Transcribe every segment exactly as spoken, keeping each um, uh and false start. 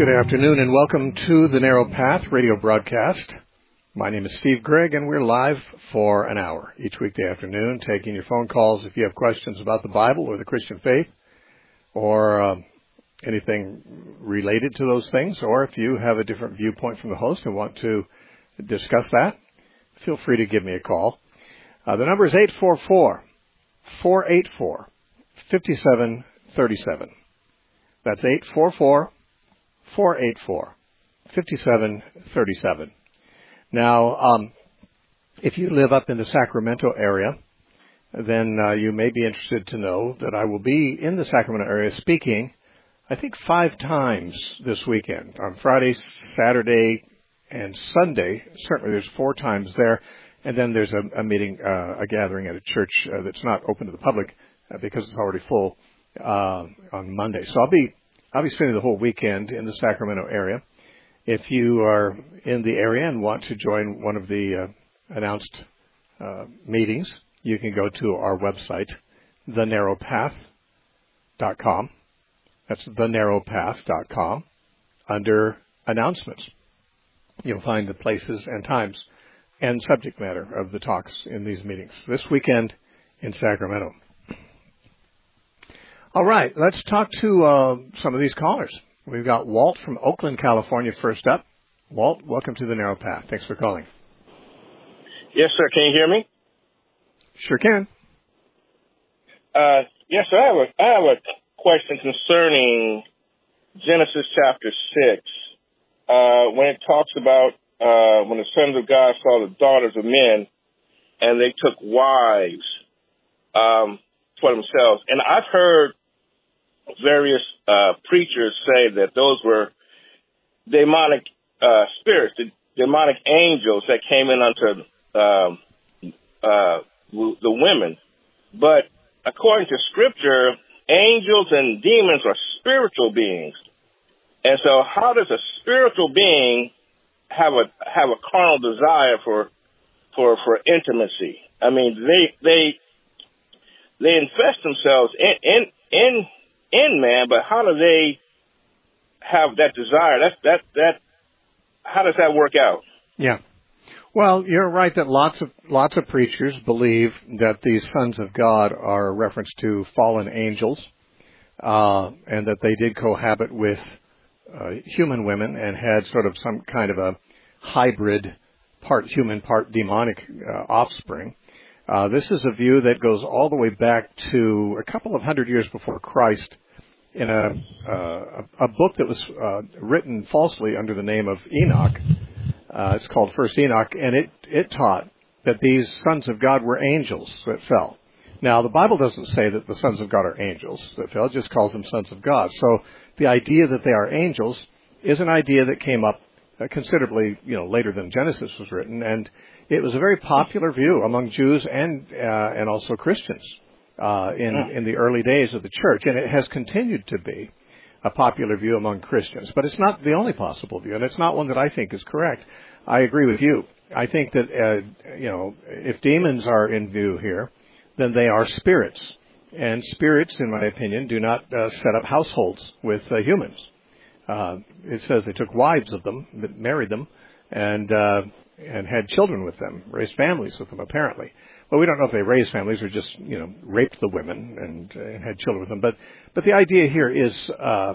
Good afternoon and welcome to the Narrow Path radio broadcast. My name is Steve Gregg and we're live for an hour each weekday afternoon, taking your phone calls if you have questions about the Bible or the Christian faith or uh, anything related to those things, or if you have a different viewpoint from the host and want to discuss that, feel free to give me a call. Uh, the number is eight four four, four eight four, five seven three seven. That's eight four four, four eight four, five seven three seven. Now, um, if you live up in the Sacramento area, then uh, you may be interested to know that I will be in the Sacramento area speaking, I think, five times this weekend, on Friday, Saturday, and Sunday. Certainly there's four times there. And then there's a, a meeting, uh, a gathering at a church uh, that's not open to the public uh, because it's already full uh, on Monday. So I'll be I'll be spending the whole weekend in the Sacramento area. If you are in the area and want to join one of the uh, announced uh, meetings, you can go to our website, the narrow path dot com. That's the narrow path dot com. Under announcements, you'll find the places and times and subject matter of the talks in these meetings this weekend in Sacramento. All right, let's talk to uh, some of these callers. We've got Walt from Oakland, California first up. Walt, welcome to the Narrow Path. Thanks for calling. Yes, sir. Can you hear me? Sure can. Uh, yes, sir. I have a, I have a question concerning Genesis chapter six, uh, when it talks about uh, when the sons of God saw the daughters of men, and they took wives um, for themselves. And I've heard various uh, preachers say that those were demonic uh, spirits, the demonic angels that came in unto um, uh, the women. But according to Scripture, angels and demons are spiritual beings. And so how does a spiritual being have a have a carnal desire for for for intimacy? I mean, they they they infest themselves in in in, in man, but how do they have that desire? That that that how does that work out? Yeah. Well, you're right that lots of lots of preachers believe that these sons of God are a reference to fallen angels, uh, and that they did cohabit with uh, human women and had sort of some kind of a hybrid, part human, part demonic uh, offspring. Uh, this is a view that goes all the way back to a couple of hundred years before Christ in a uh, a book that was uh, written falsely under the name of Enoch. Uh, it's called First Enoch, and it, it taught that these sons of God were angels that fell. Now, the Bible doesn't say that the sons of God are angels that fell. It just calls them sons of God. So the idea that they are angels is an idea that came up uh, considerably, you know, later than Genesis was written, and it was a very popular view among Jews and uh, and also Christians uh, in in the early days of the church, and it has continued to be a popular view among Christians. But it's not the only possible view, and it's not one that I think is correct. I agree with you. I think that, uh, you know, if demons are in view here, then they are spirits. And spirits, in my opinion, do not uh, set up households with uh, humans. Uh, it says they took wives of them, married them, and uh, and had children with them, raised families with them, apparently. Well, we don't know if they raised families or just, you know, raped the women and, uh, and had children with them. But but the idea here is uh,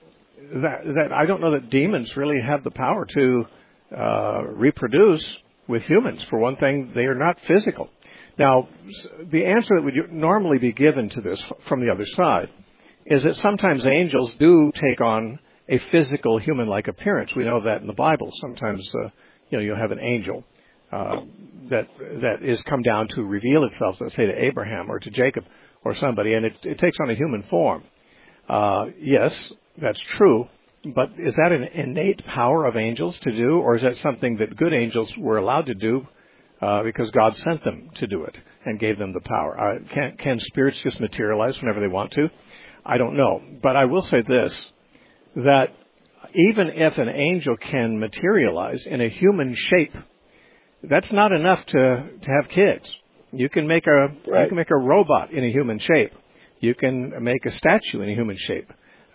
that that I don't know that demons really have the power to uh, reproduce with humans. For one thing, they are not physical. Now, the answer that would normally be given to this from the other side is that sometimes angels do take on a physical human-like appearance. We know that in the Bible. Sometimes, uh, you know, you'll have an angel uh, that that is come down to reveal itself, let's say, to Abraham or to Jacob or somebody, and it, it takes on a human form. Uh, yes, that's true, but is that an innate power of angels to do, or is that something that good angels were allowed to do uh, because God sent them to do it and gave them the power? Uh, can, can spirits just materialize whenever they want to? I don't know, but I will say this, that even if an angel can materialize in a human shape, that's not enough to, to have kids. You can make a right. you can make a robot in a human shape. You can make a statue in a human shape.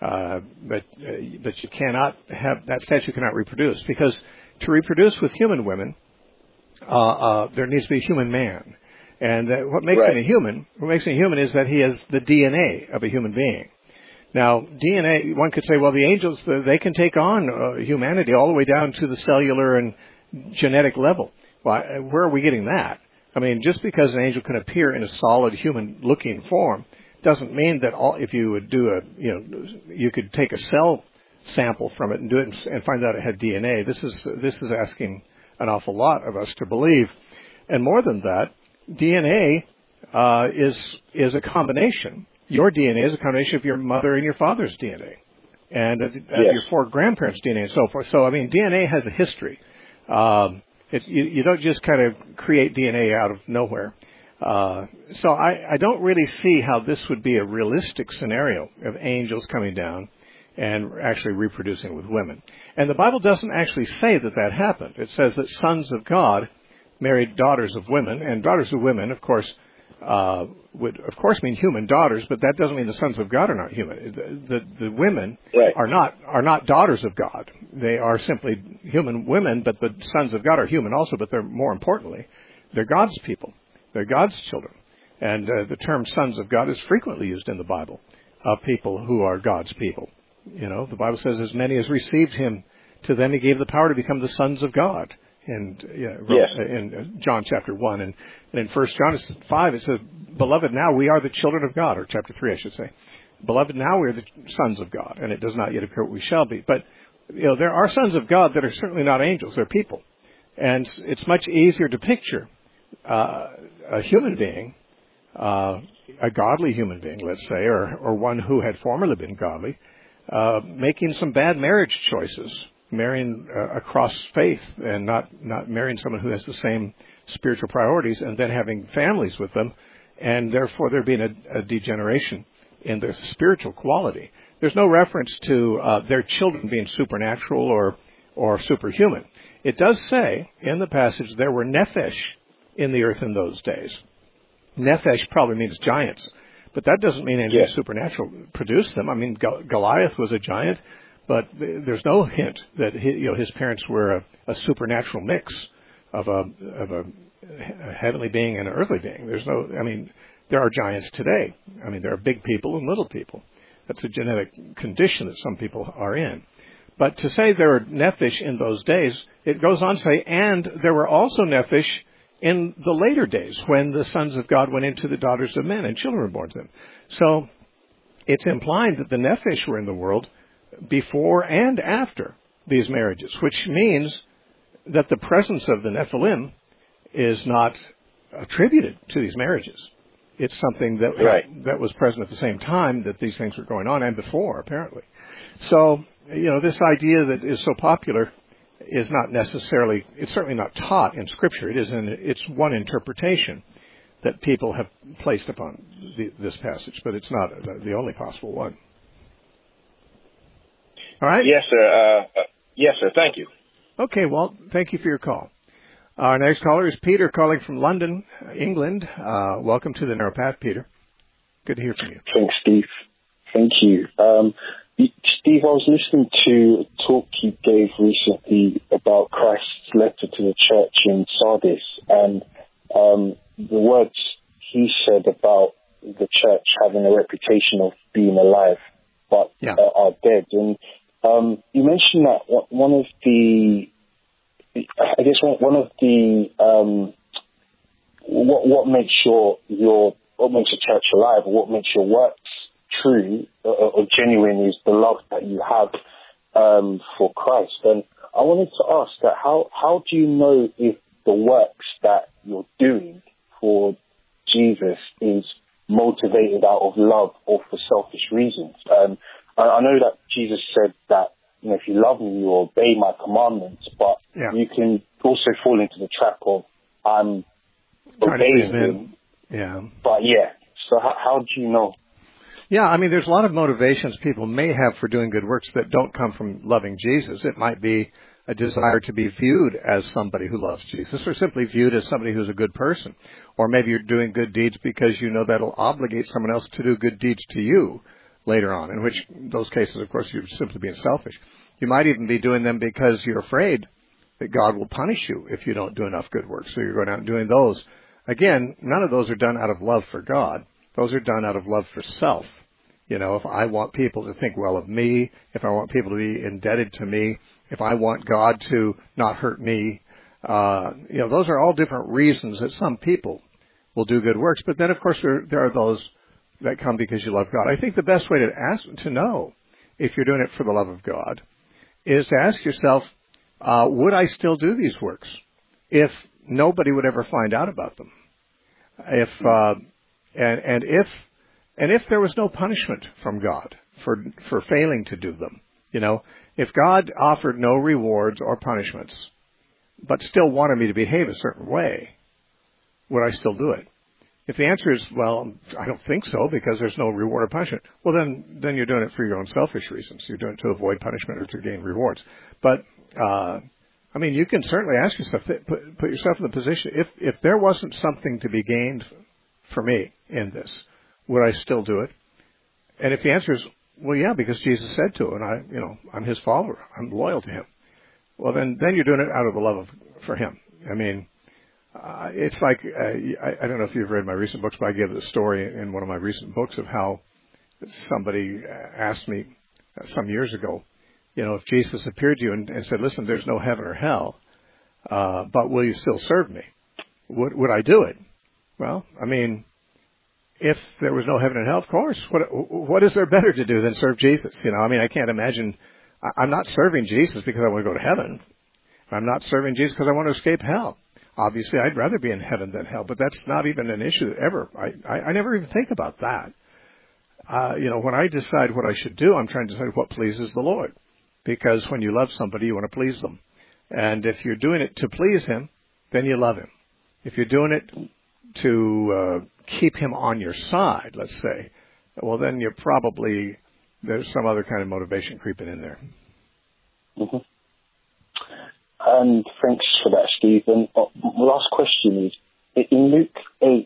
Uh, but uh, but you cannot have that statue cannot reproduce, because to reproduce with human women, uh, uh, there needs to be a human man, and that what makes right. him a human, what makes him a human, is that he has the D N A of a human being. Now, D N A, one could say, well, the angels, they can take on uh, humanity all the way down to the cellular and genetic level. Well, where are we getting that? I mean, just because an angel can appear in a solid human-looking form doesn't mean that all, if you would do a, you know, you could take a cell sample from it and do it and, and find out it had D N A. This is this is asking an awful lot of us to believe, and more than that, D N A uh, is is a combination. Your D N A is a combination of your mother and your father's D N A, and of, yes. of your four grandparents' D N A, and so forth. So, I mean, D N A has a history. Um, it, you, you don't just kind of create D N A out of nowhere. Uh, so I, I don't really see how this would be a realistic scenario of angels coming down and actually reproducing with women. And the Bible doesn't actually say that that happened. It says that sons of God married daughters of women, and daughters of women, of course, uh, would of course mean human daughters, but that doesn't mean the sons of God are not human. The, the, the women right. are not are not daughters of God. They are simply human women, but the sons of God are human also, but they're more importantly, they're God's people. They're God's children. And uh, the term sons of God is frequently used in the Bible of people who are God's people. You know, the Bible says, as many as received him, to them he gave the power to become the sons of God. And yeah, yes. in John chapter one. And, and in First John five, it says, beloved, now we are the children of God, or chapter three, I should say. Beloved, now we are the sons of God, and it does not yet appear what we shall be. But, you know, there are sons of God that are certainly not angels. They're people. And it's much easier to picture uh, a human being, uh, a godly human being, let's say, or, or one who had formerly been godly, uh, making some bad marriage choices, marrying uh, across faith and not, not marrying someone who has the same spiritual priorities, and then having families with them, and therefore there being a, a degeneration in their spiritual quality. There's no reference to uh, their children being supernatural or, or superhuman. It does say in the passage there were nephesh in the earth in those days. Nephesh probably means giants, but that doesn't mean anything yes. supernatural produced them. I mean, Goliath was a giant, but there's no hint that he, you know, his parents were a, a supernatural mix of a of a heavenly being and an earthly being. There's no, I mean, there are giants today. I mean, there are big people and little people. That's a genetic condition that some people are in. But to say there were nephesh in those days, it goes on to say, and there were also nephesh in the later days when the sons of God went into the daughters of men and children were born to them. So it's implying that the nephesh were in the world before and after these marriages, which means that the presence of the Nephilim is not attributed to these marriages. It's something that right. that was present at the same time that these things were going on, and before, apparently. So, you know, this idea that is so popular is not necessarily, it's certainly not taught in Scripture. It is an, it's one interpretation that people have placed upon the, this passage, but it's not the only possible one. All right? Yes, sir. Uh, uh, yes, sir. Thank you. Okay, well, thank you for your call. Our next caller is Peter, calling from London, England. Uh, welcome to the Narrow Path, Peter. Good to hear from you. Thanks, Steve. Thank you. Um, Steve, I was listening to a talk you gave recently about Christ's letter to the church in Sardis, and um, the words he said about the church having a reputation of being alive but yeah. uh, are dead. And um, you mentioned that one of the, I guess one of the, um, what what makes your your what makes a church alive, or what makes your works true or, or genuine, is the love that you have um, for Christ. And I wanted to ask that how how do you know if the works that you're doing for Jesus is motivated out of love or for selfish reasons? Um, I, I know that Jesus said that, you know, if you love me, you obey my commandments, but yeah. you can also fall into the trap of I'm obeying him. Yeah. But yeah, so how, how do you know? Yeah, I mean, there's a lot of motivations people may have for doing good works that don't come from loving Jesus. It might be a desire to be viewed as somebody who loves Jesus, or simply viewed as somebody who's a good person. Or maybe you're doing good deeds because you know that'll obligate someone else to do good deeds to you. later on, in which those cases, of course, you're simply being selfish. You might even be doing them because you're afraid that God will punish you if you don't do enough good work. So you're going out and doing those. Again, none of those are done out of love for God. Those are done out of love for self. You know, if I want people to think well of me, if I want people to be indebted to me, if I want God to not hurt me, uh, you know, those are all different reasons that some people will do good works. But then, of course, there, there are those that come because you love God. I think the best way to ask, to know if you're doing it for the love of God is to ask yourself, uh, would I still do these works if nobody would ever find out about them? If, uh, and, and if, and if there was no punishment from God for, for failing to do them, you know, if God offered no rewards or punishments, but still wanted me to behave a certain way, would I still do it? If the answer is, well, I don't think so because there's no reward or punishment, well, then, then you're doing it for your own selfish reasons. You're doing it to avoid punishment or to gain rewards. But, uh, I mean, you can certainly ask yourself, put, put yourself in the position, if, if there wasn't something to be gained for me in this, would I still do it? And if the answer is, well, yeah, because Jesus said to, and I, you know, I'm his follower, I'm loyal to him. Well, then, then you're doing it out of the love of, for him. I mean, uh, it's like, uh, I, I don't know if you've read my recent books, but I gave the story in one of my recent books of how somebody asked me some years ago, you know, if Jesus appeared to you and, and said, listen, there's no heaven or hell, uh, but will you still serve me? Would, would I do it? Well, I mean, if there was no heaven and hell, of course, what, what is there better to do than serve Jesus? You know, I mean, I can't imagine, I'm not serving Jesus because I want to go to heaven. I'm not serving Jesus because I want to escape hell. Obviously, I'd rather be in heaven than hell, but that's not even an issue ever. I, I, I never even think about that. Uh, you know, when I decide what I should do, I'm trying to decide what pleases the Lord. Because when you love somebody, you want to please them. And if you're doing it to please him, then you love him. If you're doing it to uh, keep him on your side, let's say, well, then you're probably, there's some other kind of motivation creeping in there. Mm-hmm. And thanks for that, Steve. And uh, last question is, in Luke eight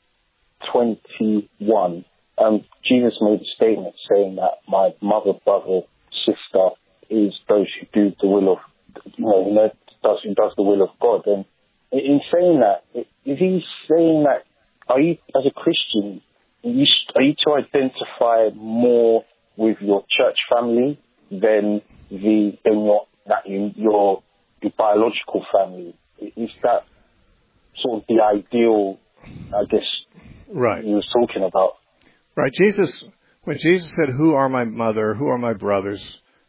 twenty-one, um, Jesus made a statement saying that my mother, brother, sister is those who do the will of, you know, who does, who does the will of God. And in saying that, is he saying that, are you, as a Christian, are you, are you to identify more with your church family than the, than your, that you, your, your biological family? Is that sort of the ideal, I guess, right, you were talking about? Right. Jesus, when Jesus said, who are my mother, who are my brothers,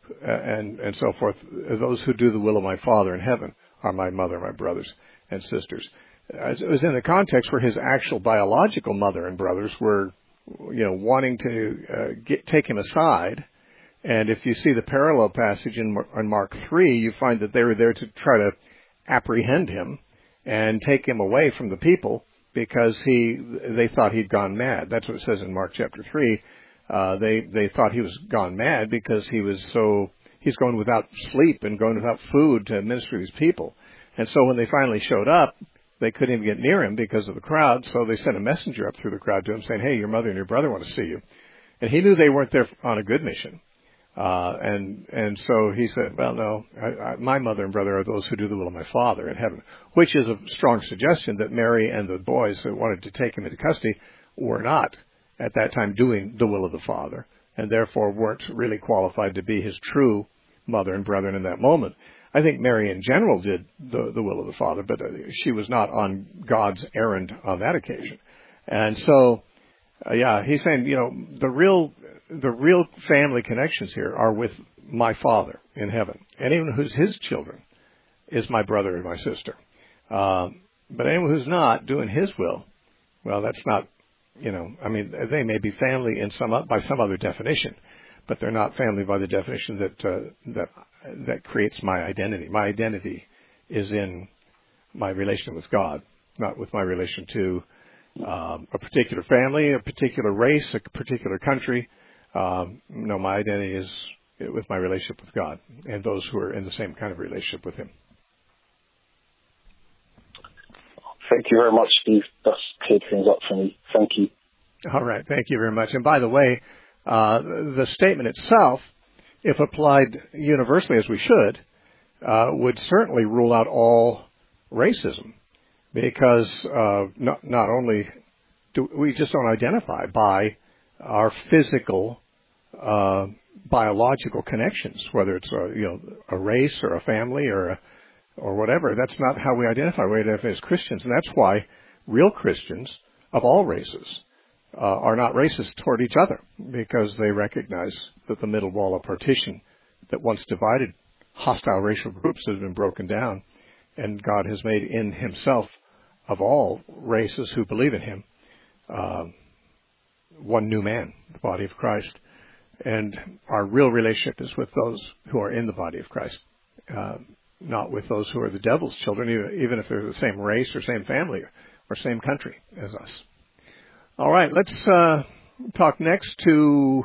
and, and so forth, those who do the will of my Father in heaven are my mother, my brothers and sisters. It was in the context where his actual biological mother and brothers were, you know, wanting to uh, get, take him aside. And if you see the parallel passage in, in Mark three, you find that they were there to try to apprehend him and take him away from the people because he, they thought he'd gone mad. That's what it says in Mark chapter three. Uh, they, they thought he was gone mad because he was so, he's going without sleep and going without food to minister to these people. And so when they finally showed up, they couldn't even get near him because of the crowd. So they sent a messenger up through the crowd to him saying, hey, your mother and your brother want to see you. And he knew they weren't there on a good mission. Uh, and, and so he said, well, no, I, I, my mother and brother are those who do the will of my Father in heaven, which is a strong suggestion that Mary and the boys who wanted to take him into custody were not at that time doing the will of the Father, and therefore weren't really qualified to be his true mother and brethren in that moment. I think Mary in general did the, the will of the Father, but uh, she was not on God's errand on that occasion. And so, uh, yeah, he's saying, you know, the real, the real family connections here are with my Father in heaven. Anyone who's his children is my brother and my sister. Um, but anyone who's not doing his will, well, that's not, you know, I mean, they may be family in some, by some other definition, but they're not family by the definition that, uh, that, that creates my identity. My identity is in my relation with God, not with my relation to, um, a particular family, a particular race, a particular country. Um, no, my identity is with my relationship with God and those who are in the same kind of relationship with him. Thank you very much, Steve. That's cleared things up for me. Thank you. All right. Thank you very much. And by the way, uh, Uh, the statement itself, if applied universally as we should, uh, would certainly rule out all racism, because uh, not, not only do we just don't identify by our physical, uh, biological connections, whether it's a, you know, a race or a family or a, or whatever. That's not how we identify. We identify as Christians, and that's why real Christians of all races uh, are not racist toward each other, because they recognize that the middle wall of partition that once divided hostile racial groups has been broken down, and God has made in himself of all races who believe in him uh, one new man, the body of Christ. And our real relationship is with those who are in the body of Christ, uh, not with those who are the devil's children, even if they're the same race or same family or same country as us. All right, let's uh, talk next to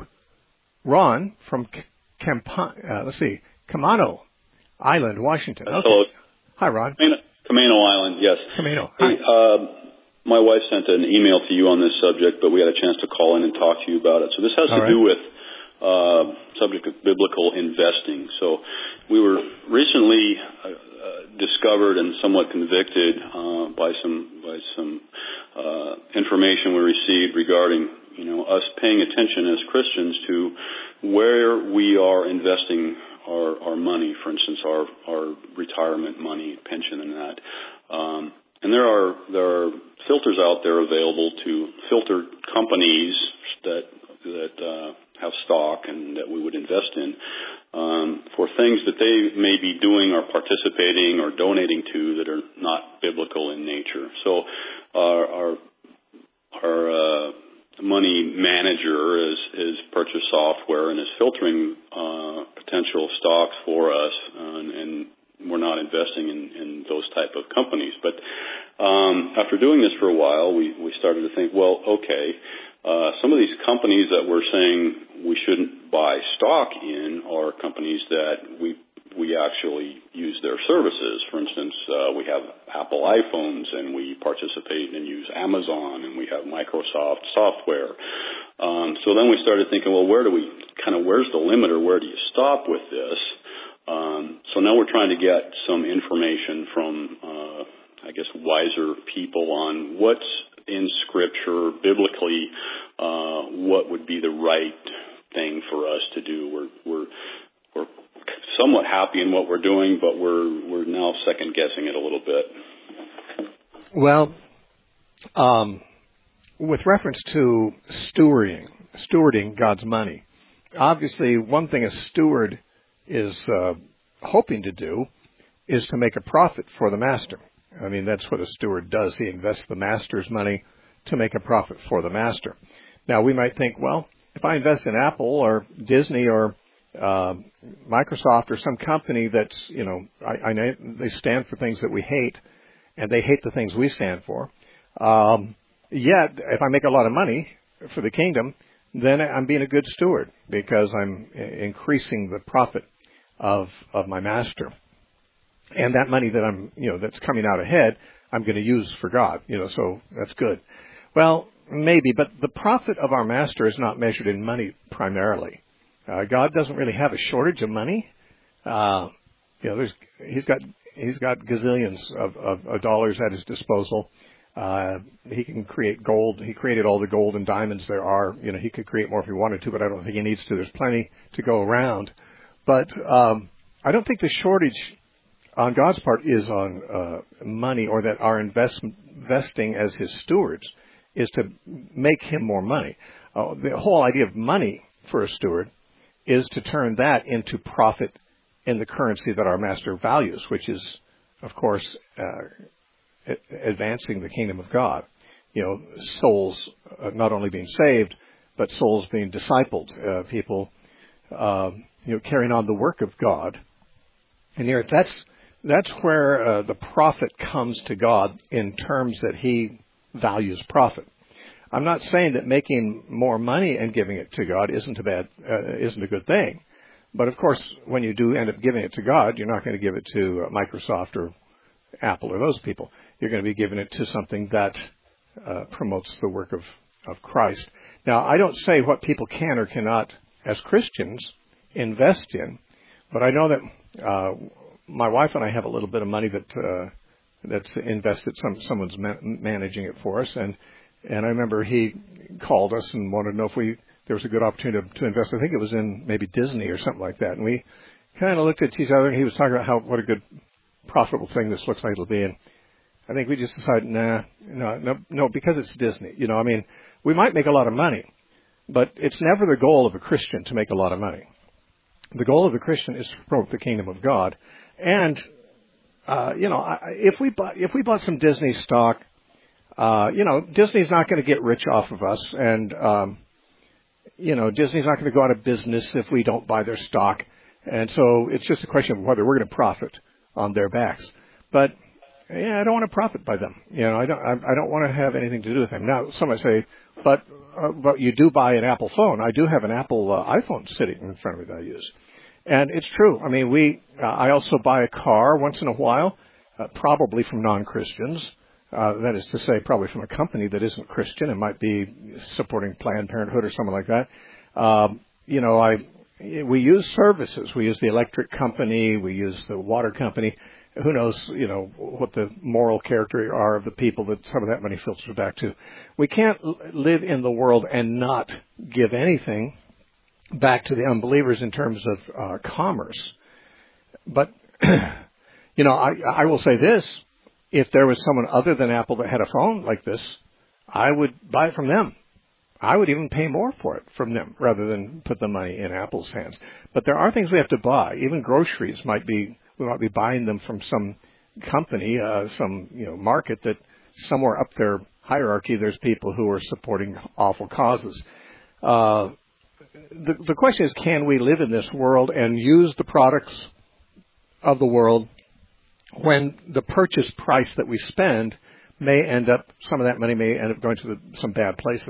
Ron from Camp- uh, let's see, Camano Island, Washington. Okay. Hello. Hi, Ron. Camano Island, yes. Camano. Hi. Hey, uh, my wife sent an email to you on this subject, but we had a chance to call in and talk to you about it. So this has All to right. do with uh, subject of biblical investing. So we were recently uh, uh, discovered and somewhat convicted uh, by some by some uh, information we received regarding, you know, us paying attention as Christians to where we are investing our, our money, for instance, our, our retirement money, pension and that. Um, and there are, there are filters out there available to filter companies that, that, uh, have stock and that we would invest in, um, for things that they may be doing or participating or donating to that are not biblical in nature. So, our, our, our, uh, money manager is, is purchased software and is filtering uh, potential stocks for us, uh, and, and we're not investing in, in those type of companies. But um, after doing this for a while, we, we started to think, well, okay, uh, some of these companies that we're saying we shouldn't buy stock in are companies that we we actually use their services. For instance, uh, we have Apple iPhones and we participate and use Amazon, and we have Microsoft software. Um, so then we started thinking, well, where do we kind of, where's the limit, or where do you stop with this? Um, so now we're trying to get some information from, uh, I guess, wiser people on what's in Scripture, biblically, uh, what would be the right thing for us to do. We're, we're, we're somewhat happy in what we're doing, but we're we're now second guessing it a little bit. Well, um, with reference to stewarding, stewarding God's money, obviously one thing a steward is uh, hoping to do is to make a profit for the master. I mean, that's what a steward does. He invests the master's money to make a profit for the master. Now, we might think, well, if I invest in Apple or Disney or Uh, Microsoft or some company that's, you know, I, I know they stand for things that we hate, and they hate the things we stand for. Um, yet, if I make a lot of money for the kingdom, then I'm being a good steward because I'm increasing the profit of of my master, and that money that I'm, you know, that's coming out ahead, I'm going to use for God. You know, so that's good. Well, maybe, but the profit of our master is not measured in money primarily. Uh, God doesn't really have a shortage of money. Uh, you know, there's, he's got, he's got gazillions of, of, of dollars at his disposal. Uh, he can create gold. He created all the gold and diamonds there are. You know, he could create more if he wanted to, but I don't think he needs to. There's plenty to go around. But, um, I don't think the shortage on God's part is on, uh, money, or that our invest, investing as his stewards is to make him more money. Uh, the whole idea of money for a steward is to turn that into profit in the currency that our master values, which is, of course, uh, advancing the kingdom of God. You know, souls uh, not only being saved, but souls being discipled, uh, people, uh, you know, carrying on the work of God. And here, that's that's where uh, the profit comes to God in terms that he values profit. I'm not saying that making more money and giving it to God isn't a bad, uh, isn't a good thing. But of course, when you do end up giving it to God, you're not going to give it to uh, Microsoft or Apple or those people. You're going to be giving it to something that uh, promotes the work of, of Christ. Now, I don't say what people can or cannot, as Christians, invest in, but I know that uh, my wife and I have a little bit of money that uh, that's invested. Some someone's ma- managing it for us, and and I remember he called us and wanted to know if we there was a good opportunity to, to invest. I think it was in maybe Disney or something like that, and we kind of looked at each other, and he was talking about how what a good profitable thing this looks like it'll be, and I think we just decided, nah, no, no, no, because it's Disney. You know, I mean, we might make a lot of money, but it's never the goal of a Christian to make a lot of money. The goal of the Christian is to promote the kingdom of God. And, uh, you know, if we bought, if we bought some Disney stock, uh, you know, Disney's not going to get rich off of us. And, um, you know, Disney's not going to go out of business if we don't buy their stock. And so it's just a question of whether we're going to profit on their backs. But, yeah, I don't want to profit by them. You know, I don't, I, I don't want to have anything to do with them. Now, some might say, but, uh, but you do buy an Apple phone. I do have an Apple uh, iPhone sitting in front of me that I use. And it's true. I mean, we, uh, I also buy a car once in a while, uh, probably from non-Christians. Uh, that is to say, probably from a company that isn't Christian. It might be supporting Planned Parenthood or something like that. Um, you know, I, we use services. We use the electric company. We use the water company. Who knows, you know, what the moral character are of the people that some of that money filters back to. We can't live in the world and not give anything back to the unbelievers in terms of uh, commerce. But, you know, I, I will say this. If there was someone other than Apple that had a phone like this, I would buy it from them. I would even pay more for it from them rather than put the money in Apple's hands. But there are things we have to buy. Even groceries might be, we might be buying them from some company, uh, some, you know, market that somewhere up their hierarchy there's people who are supporting awful causes. Uh, the, the question is, can we live in this world and use the products of the world when the purchase price that we spend may end up, some of that money may end up going to the, some bad places?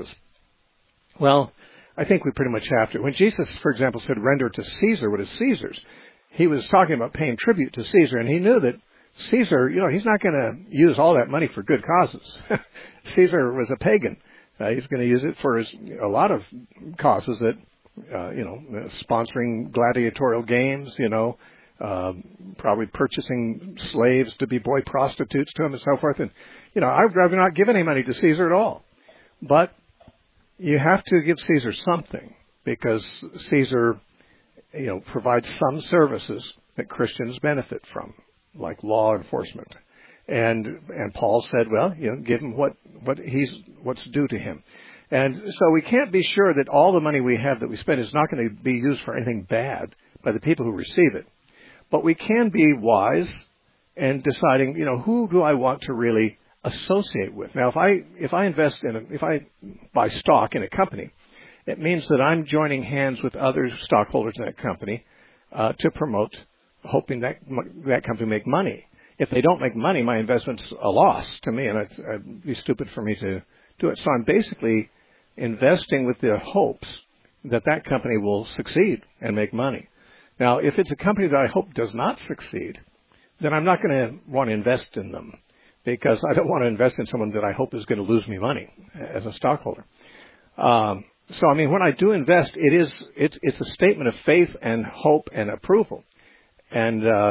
Well, I think we pretty much have to. When Jesus, for example, said, render to Caesar what is Caesar's, he was talking about paying tribute to Caesar, and he knew that Caesar, you know, he's not going to use all that money for good causes. Caesar was a pagan. Uh, he's going to use it for his, a lot of causes that, uh, you know, sponsoring gladiatorial games, you know, uh, probably purchasing slaves to be boy prostitutes to him and so forth. And, you know, I'd rather not give any money to Caesar at all. But you have to give Caesar something, because Caesar, you know, provides some services that Christians benefit from, like law enforcement. And and Paul said, well, you know, give him what, what he's what's due to him. And so we can't be sure that all the money we have that we spend is not going to be used for anything bad by the people who receive it. But we can be wise in deciding, you know, who do I want to really associate with? Now, if I if I invest in a, if I buy stock in a company, it means that I'm joining hands with other stockholders in that company uh, to promote, hoping that that company make money. If they don't make money, my investment's a loss to me, and it's, it'd be stupid for me to do it. So I'm basically investing with the hopes that that company will succeed and make money. Now, if it's a company that I hope does not succeed, then I'm not going to want to invest in them, because I don't want to invest in someone that I hope is going to lose me money as a stockholder. Um, so, I mean, when I do invest, it is it's, it's a statement of faith and hope and approval, and uh,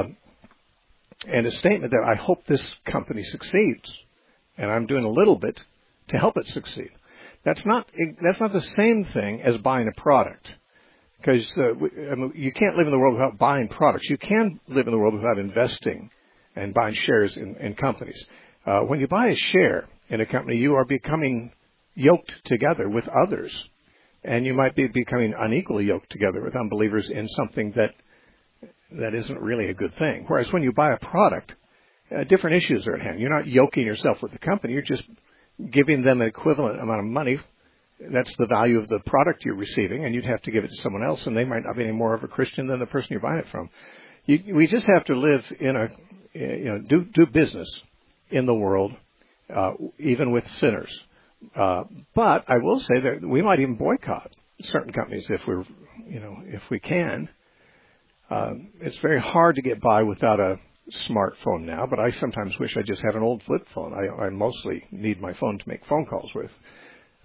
and a statement that I hope this company succeeds, and I'm doing a little bit to help it succeed. That's not that's not the same thing as buying a product. Because uh, I mean, you can't live in the world without buying products. You can live in the world without investing and buying shares in, in companies. Uh, when you buy a share in a company, you are becoming yoked together with others. And you might be becoming unequally yoked together with unbelievers in something that that isn't really a good thing. Whereas when you buy a product, uh, different issues are at hand. You're not yoking yourself with the company. You're just giving them an equivalent amount of money. That's the value of the product you're receiving, and you'd have to give it to someone else, and they might not be any more of a Christian than the person you're buying it from. You, we just have to live in a, you know, do do business in the world, uh, even with sinners. Uh, but I will say that we might even boycott certain companies if we're, you know, if we can. Uh, it's very hard to get by without a smartphone now, but I sometimes wish I just had an old flip phone. I, I mostly need my phone to make phone calls with.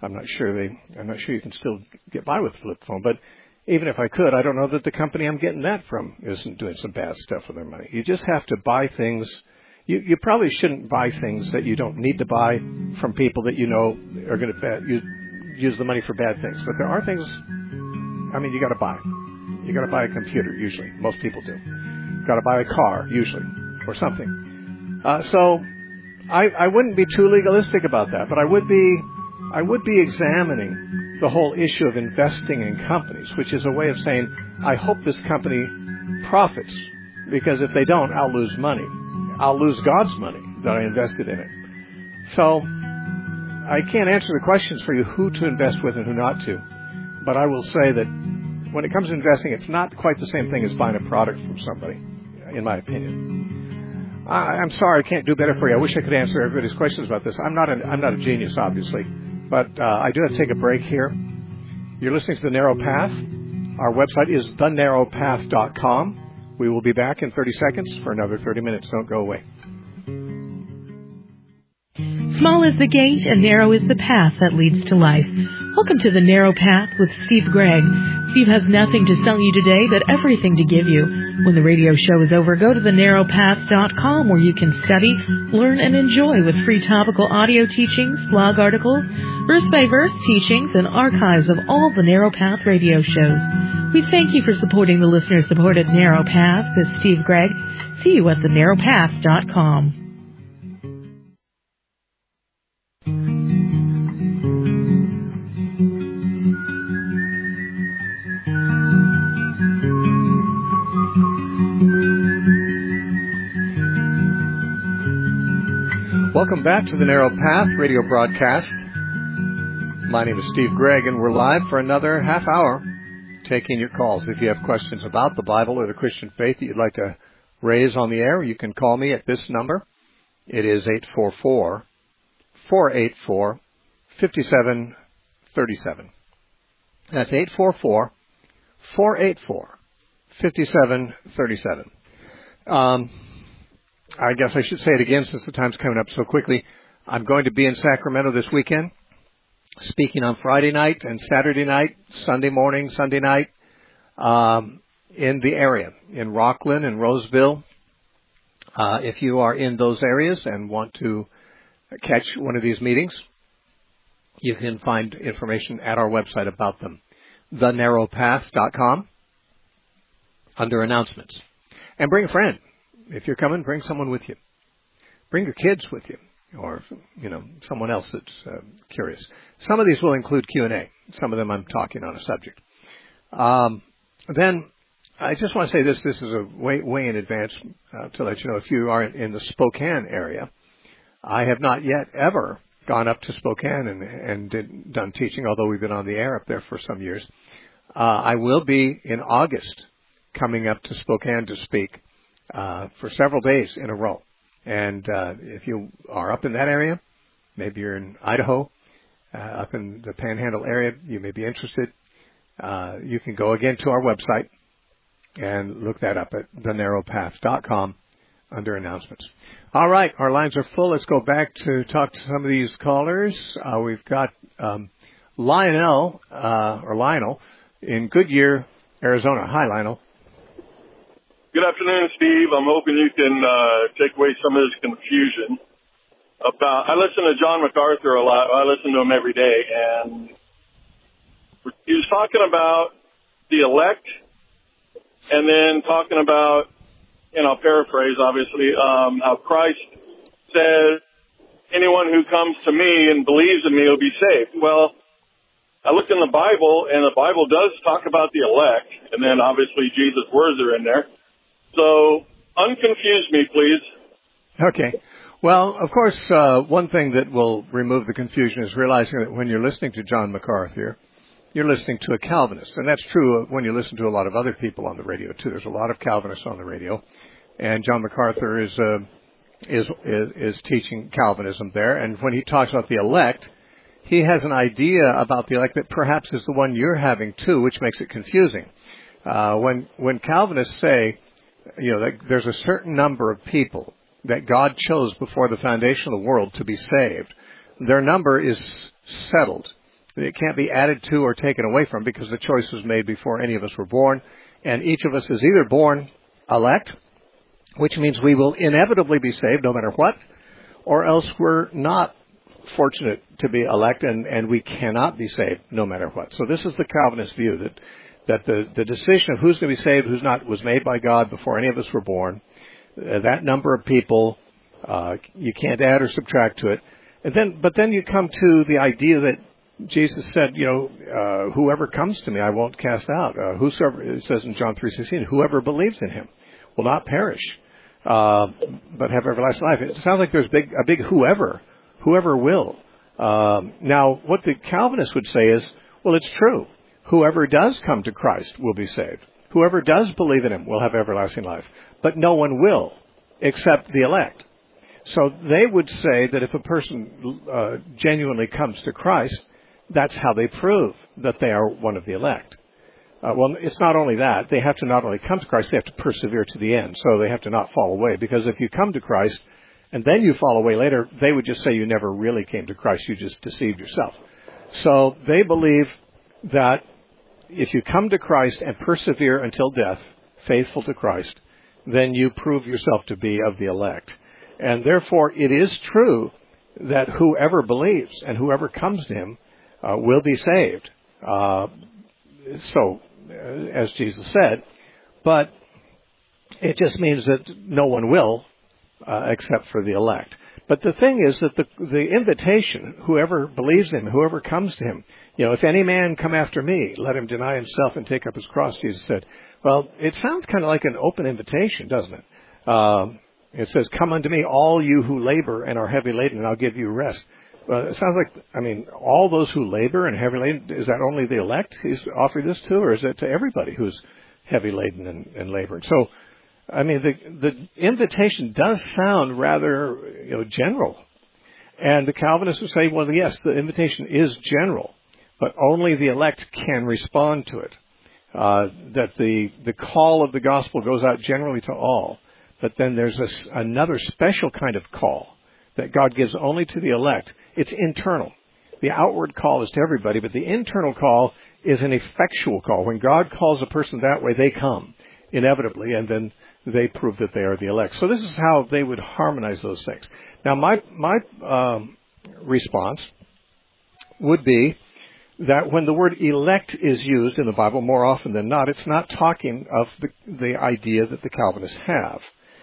I'm not sure they, I'm not sure you can still get by with a flip phone, but even if I could, I don't know that the company I'm getting that from isn't doing some bad stuff with their money. You just have to buy things. You, you probably shouldn't buy things that you don't need to buy from people that you know are going to use, use the money for bad things. But there are things, I mean, you got to buy. You got to buy a computer, usually. Most people do. You got to buy a car, usually, or something. Uh, so I, I wouldn't be too legalistic about that, but I would be, I would be examining the whole issue of investing in companies, which is a way of saying, I hope this company profits, because if they don't, I'll lose money. I'll lose God's money that I invested in it. So I can't answer the questions for you who to invest with and who not to, but I will say that when it comes to investing, it's not quite the same thing as buying a product from somebody, in my opinion. I, I'm sorry I can't do better for you. I wish I could answer everybody's questions about this. I'm not a, I'm not a genius, obviously, but uh, I do have to take a break here. You're listening to The Narrow Path. Our website is the narrow path dot com. We will be back in thirty seconds for another thirty minutes. Don't go away. Small is the gate and narrow is the path that leads to life. Welcome to The Narrow Path with Steve Gregg. Steve has nothing to sell you today, but everything to give you. When the radio show is over, go to the narrow path dot com where you can study, learn, and enjoy with free topical audio teachings, blog articles, verse-by-verse teachings, and archives of all the Narrow Path radio shows. We thank you for supporting the listener-supported Narrow Path with Steve Gregg. See you at the narrow path dot com. Welcome back to the Narrow Path radio broadcast. My name is Steve Gregg, and we're live for another half hour taking your calls. If you have questions about the Bible or the Christian faith that you'd like to raise on the air, you can call me at this number. It is eight four four, four eight four, five seven three seven. That's eight four four, four eight four, five seven three seven. Um... I guess I should say it again since the time's coming up so quickly. I'm going to be in Sacramento this weekend, speaking on Friday night and Saturday night, Sunday morning, Sunday night, um, in the area, in Rockland and Roseville. Uh, if you are in those areas and want to catch one of these meetings, you can find information at our website about them, the narrow path dot com, under announcements. And bring a friend. If you're coming, bring someone with you. Bring your kids with you, or, you know, someone else that's uh, curious. Some of these will include Q and A. Some of them I'm talking on a subject. Um, then I just want to say this. This is a way, way in advance uh, to let you know if you are in the Spokane area. I have not yet ever gone up to Spokane and, and did, done teaching, although we've been on the air up there for some years. Uh, I will be in August coming up to Spokane to speak. Uh, for several days in a row. And uh, if you are up in that area, maybe you're in Idaho, uh, up in the Panhandle area, you may be interested. Uh, you can go again to our website and look that up at the narrow path dot com under announcements. All right, our lines are full. Let's go back to talk to some of these callers. Uh, we've got um, Lionel, uh, or Lionel, in Goodyear, Arizona. Hi, Lionel. Good afternoon, Steve. I'm hoping you can uh, take away some of this confusion about. I listen to John MacArthur a lot. I listen to him every day, and he was talking about the elect, and then talking about, and I'll paraphrase, obviously, um, how Christ says, "Anyone who comes to me and believes in me will be saved." Well, I looked in the Bible, and the Bible does talk about the elect, and then obviously Jesus' words are in there. So, unconfuse me, please. Okay. Well, of course, uh, one thing that will remove the confusion is realizing that when you're listening to John MacArthur, you're listening to a Calvinist. And that's true when you listen to a lot of other people on the radio, too. There's a lot of Calvinists on the radio. And John MacArthur is, uh, is, is, is teaching Calvinism there. And when he talks about the elect, he has an idea about the elect that perhaps is the one you're having, too, which makes it confusing. Uh, when, when Calvinists say, you know, there's a certain number of people that God chose before the foundation of the world to be saved, their number is settled. It can't be added to or taken away from, because the choice was made before any of us were born. And each of us is either born elect, which means we will inevitably be saved no matter what, or else we're not fortunate to be elect, and, and we cannot be saved no matter what. So this is the Calvinist view, that that the, the decision of who's going to be saved, who's not, was made by God before any of us were born. Uh, that number of people, uh, you can't add or subtract to it. And then, but then you come to the idea that Jesus said, you know, uh, whoever comes to me, I won't cast out. Uh, whosoever, it says in John three sixteen, whoever believes in him will not perish, uh, but have everlasting life. It sounds like there's big, a big whoever, whoever will. Um, now, what the Calvinists would say is, well, it's true. Whoever does come to Christ will be saved. Whoever does believe in him will have everlasting life. But no one will, except the elect. So they would say that if a person uh, genuinely comes to Christ, that's how they prove that they are one of the elect. Uh, well, it's not only that. They have to not only come to Christ, they have to persevere to the end. So they have to not fall away. Because if you come to Christ and then you fall away later, they would just say you never really came to Christ. You just deceived yourself. So they believe that if you come to Christ and persevere until death, faithful to Christ, then you prove yourself to be of the elect. And therefore, it is true that whoever believes and whoever comes to him uh, will be saved. Uh, so, uh, as Jesus said, but it just means that no one will, uh, except for the elect. But the thing is that the, the invitation, whoever believes in him, whoever comes to him, you know, if any man come after me, let him deny himself and take up his cross, Jesus said. Well, it sounds kind of like an open invitation, doesn't it? Um, it says, come unto me, all you who labor and are heavy laden, and I'll give you rest. Well, it sounds like, I mean, all those who labor and heavy laden, is that only the elect he's offering this to, or is it to everybody who's heavy laden and, and laboring? So, I mean, the, the invitation does sound rather, you know, general. And the Calvinists would say, well, yes, the invitation is general, but only the elect can respond to it. Uh, that the, the call of the gospel goes out generally to all, but then there's a, another special kind of call that God gives only to the elect. It's internal. The outward call is to everybody, but the internal call is an effectual call. When God calls a person that way, they come inevitably, and then they prove that they are the elect. So this is how they would harmonize those things. Now, my my um, response would be that when the word elect is used in the Bible, more often than not, it's not talking of the, the idea that the Calvinists have.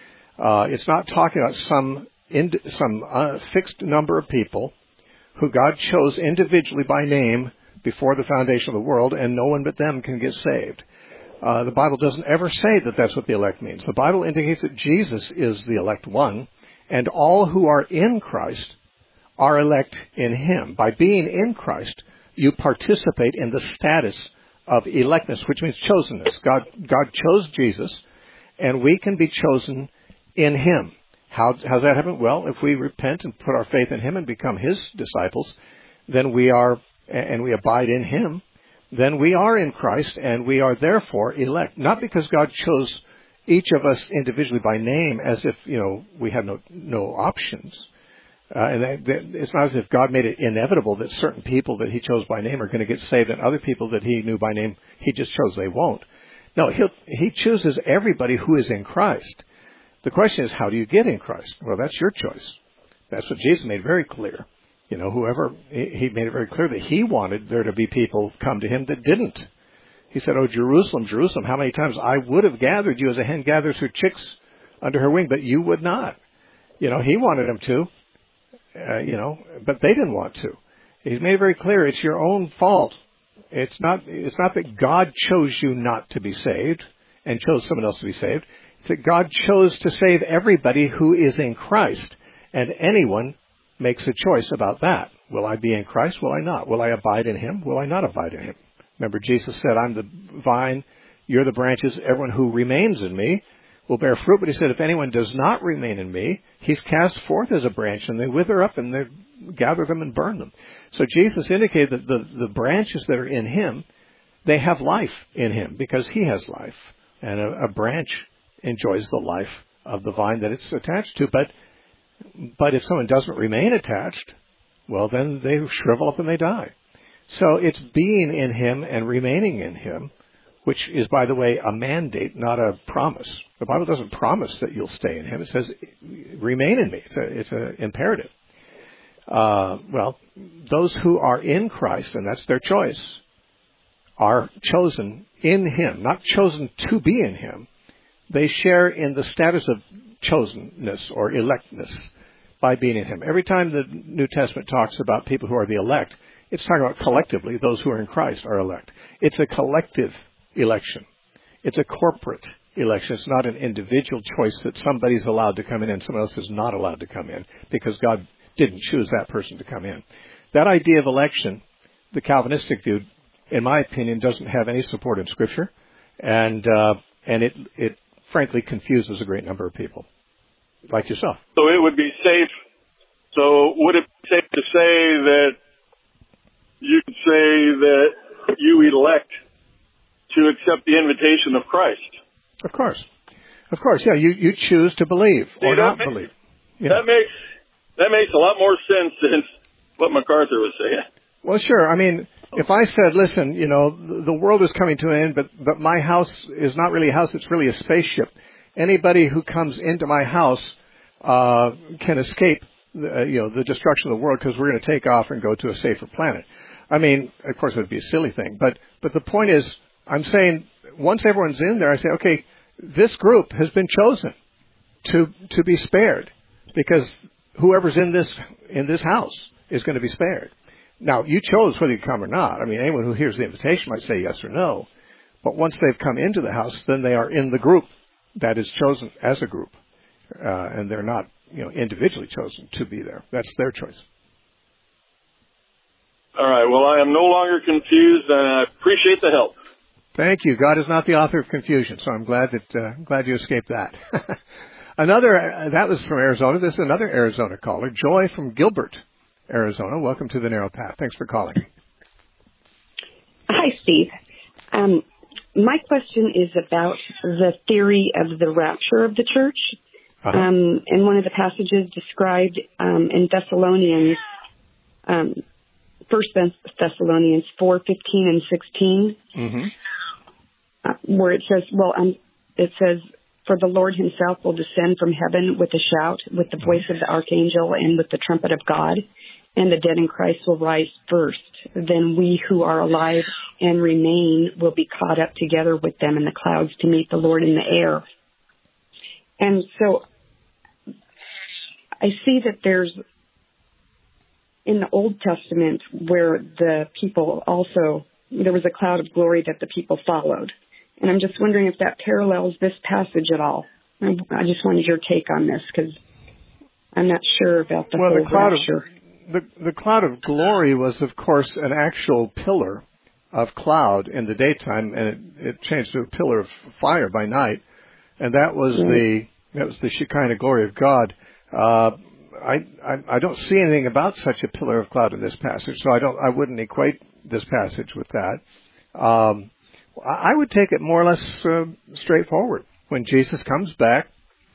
Uh, it's not talking about some ind, some uh, fixed number of people who God chose individually by name before the foundation of the world, and no one but them can get saved. Uh, the Bible doesn't ever say that that's what the elect means. The Bible indicates that Jesus is the elect one, and all who are in Christ are elect in him. By being in Christ, you participate in the status of electness, which means chosenness. God, God chose Jesus, and we can be chosen in him. How does that happen? Well, if we repent and put our faith in him and become his disciples, then we are, and we abide in him, then we are in Christ, and we are therefore elect. Not because God chose each of us individually by name, as if, you know, we have no no options. Uh, and that, that, it's not as if God made it inevitable that certain people that he chose by name are going to get saved, and other people that he knew by name, he just chose they won't. No, he'll, he chooses everybody who is in Christ. The question is, how do you get in Christ? Well, that's your choice. That's what Jesus made very clear. You know, whoever, he made it very clear that he wanted there to be people come to him that didn't. He said, oh, Jerusalem, Jerusalem, how many times I would have gathered you as a hen gathers her chicks under her wing, but you would not. You know, he wanted them to. Uh, you know, but they didn't want to. He's made it very clear it's your own fault. It's not, it's not that God chose you not to be saved and chose someone else to be saved. It's that God chose to save everybody who is in Christ, and anyone makes a choice about that. Will I be in Christ? Will I not? Will I abide in him? Will I not abide in him? Remember, Jesus said, I'm the vine, you're the branches, everyone who remains in me will bear fruit. But he said, if anyone does not remain in me, he's cast forth as a branch, and they wither up, and they gather them and burn them. So Jesus indicated that the, the branches that are in him, they have life in him, because he has life. And a, a branch enjoys the life of the vine that it's attached to. But but if someone doesn't remain attached, well, then they shrivel up and they die. So it's being in him and remaining in him, which is, by the way, a mandate, not a promise. The Bible doesn't promise that you'll stay in him. It says, remain in me. It's a, it's an imperative. Uh, well, those who are in Christ, and that's their choice, are chosen in him, not chosen to be in him. They share in the status of chosenness or electness by being in him. Every time the New Testament talks about people who are the elect, it's talking about collectively, those who are in Christ are elect. It's a collective election. It's a corporate election. It's not an individual choice that somebody's allowed to come in and someone else is not allowed to come in because God didn't choose that person to come in. That idea of election, the Calvinistic view, in my opinion, doesn't have any support in Scripture, and uh, and it it frankly confuses a great number of people, like yourself. So it would be safe. So would it be safe to say that you could say that you elect to accept the invitation of Christ? Of course, of course, yeah. You you choose to believe or See, not makes, believe. Yeah. That makes that makes a lot more sense than what MacArthur was saying. Well, sure. I mean, if I said, listen, you know, the world is coming to an end, but, but my house is not really a house, it's really a spaceship. Anybody who comes into my house uh, can escape, the, you know, the destruction of the world because we're going to take off and go to a safer planet. I mean, of course, it would be a silly thing. But, but the point is, I'm saying once everyone's in there, I say, okay, this group has been chosen to to be spared because whoever's in this in this house is going to be spared. Now, you chose whether you come or not. I mean, anyone who hears the invitation might say yes or no. But once they've come into the house, then they are in the group that is chosen as a group. Uh, and they're not, you know, individually chosen to be there. That's their choice. All right. Well, I am no longer confused, and I appreciate the help. Thank you. God is not the author of confusion, so I'm glad that uh, I'm glad you escaped that. Another, uh, that was from Arizona. This is another Arizona caller, Joy from Gilbert, Arizona. Welcome to the Narrow Path. Thanks for calling. Hi, Steve. Um, my question is about the theory of the rapture of the church. Uh-huh. Um, in one of the passages described um, in Thessalonians, um, First Thessalonians four fifteen and sixteen, mm-hmm. uh, where it says, "Well, um, it says, for the Lord Himself will descend from heaven with a shout, with the voice of the archangel, and with the trumpet of God, and the dead in Christ will rise first. Then we who are alive and remain will be caught up together with them in the clouds to meet the Lord in the air." And so I see that there's, in the Old Testament, where the people also, there was a cloud of glory that the people followed. And I'm just wondering if that parallels this passage at all. I, I just wanted your take on this, because I'm not sure about the well, whole the cloud rapture. Of, the, the cloud of glory was, of course, an actual pillar of cloud in the daytime, and it, it changed to a pillar of fire by night. And that was right. the that was the Shekinah glory of God. Uh, I, I I don't see anything about such a pillar of cloud in this passage, so I don't I wouldn't equate this passage with that. Um, I would take it more or less uh, straightforward. When Jesus comes back,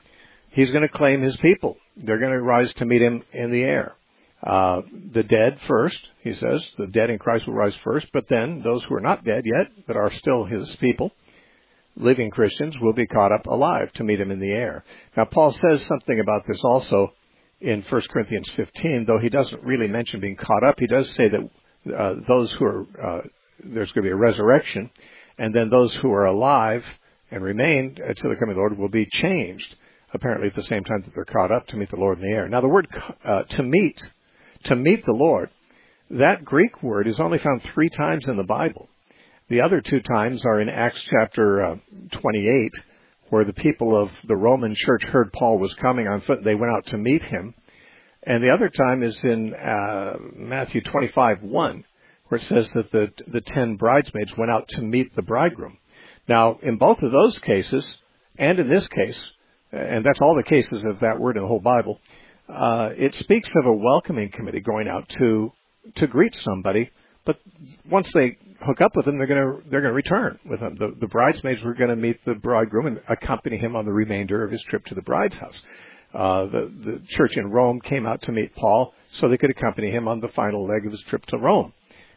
He's going to claim His people. They're going to rise to meet Him in the air. Uh, the dead first, He says. The dead in Christ will rise first, but then those who are not dead yet, but are still His people, living Christians, will be caught up alive to meet Him in the air. Now, Paul says something about this also in First Corinthians fifteen, though he doesn't really mention being caught up. He does say that uh, those who are, uh, there's going to be a resurrection, and then those who are alive and remain until the coming of the Lord will be changed, apparently at the same time that they're caught up to meet the Lord in the air. Now, the word uh, to meet, to meet the Lord, that Greek word is only found three times in the Bible. The other two times are in Acts chapter uh, twenty-eight, where the people of the Roman church heard Paul was coming on foot, and they went out to meet him. And the other time is in uh, Matthew twenty-five one, where it says that the the ten bridesmaids went out to meet the bridegroom. Now, in both of those cases, and in this case, and that's all the cases of that word in the whole Bible, uh, it speaks of a welcoming committee going out to to greet somebody. But once they hook up with them, they're going to they're going to return with them. The, the bridesmaids were going to meet the bridegroom and accompany him on the remainder of his trip to the bride's house. Uh, the the church in Rome came out to meet Paul so they could accompany him on the final leg of his trip to Rome.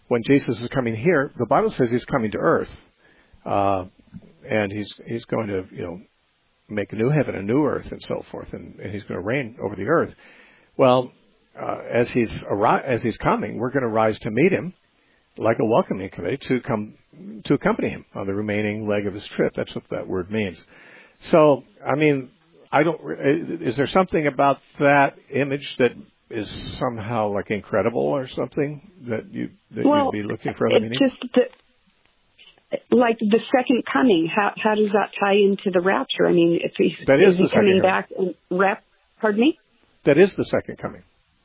when Jesus is coming here, the Bible says he's coming to earth, uh, and he's he's going to, you know, make a new heaven, a new earth, and so forth, and, and he's going to reign over the earth. Well, uh, as he's arri- as he's coming, we're going to rise to meet him, like a welcoming committee, to come to accompany him on the remaining leg of his trip. That's what that word means. So, I mean, I don't. Is there something about that image that is somehow like incredible or something that you that well, you'd be looking for other it's meanings? just the, like the second coming. How how does that tie into the rapture? I mean, if he's, that is is he the coming second back and rap? Pardon me. That is the second coming.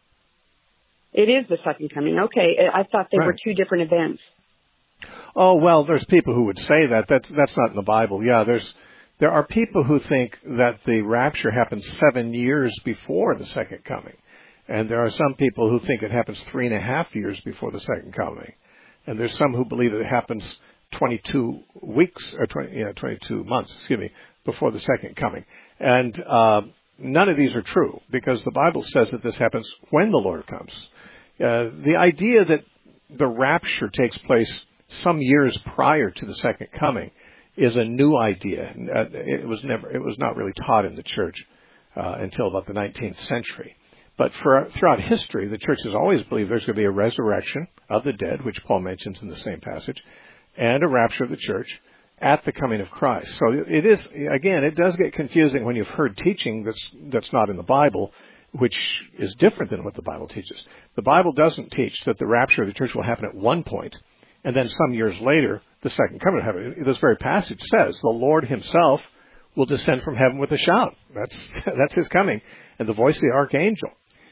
It is the second coming. Okay, I thought they right. were two different events. Oh well, there's people who would say that. That's that's not in the Bible. Yeah, there's there are people who think that the rapture happens seven years before the second coming, and there are some people who think it happens three and a half years before the second coming, and there's some who believe that it happens twenty-two weeks or twenty, you know, twenty-two months, excuse me, before the second coming, and uh, none of these are true because the Bible says that this happens when the Lord comes. Uh, the idea that the rapture takes place some years prior to the second coming is a new idea. Uh, it was never, it was not really taught in the church uh, until about the nineteenth century. But for, throughout history, the church has always believed there's going to be a resurrection of the dead, which Paul mentions in the same passage, and a rapture of the church at the coming of Christ. So it is, again, it does get confusing when you've heard teaching that's that's not in the Bible, which is different than what the Bible teaches. The Bible doesn't teach that the rapture of the church will happen at one point, and then some years later, the second coming will happen. This very passage says the Lord himself will descend from heaven with a shout. That's that's his coming, and the voice of the archangel.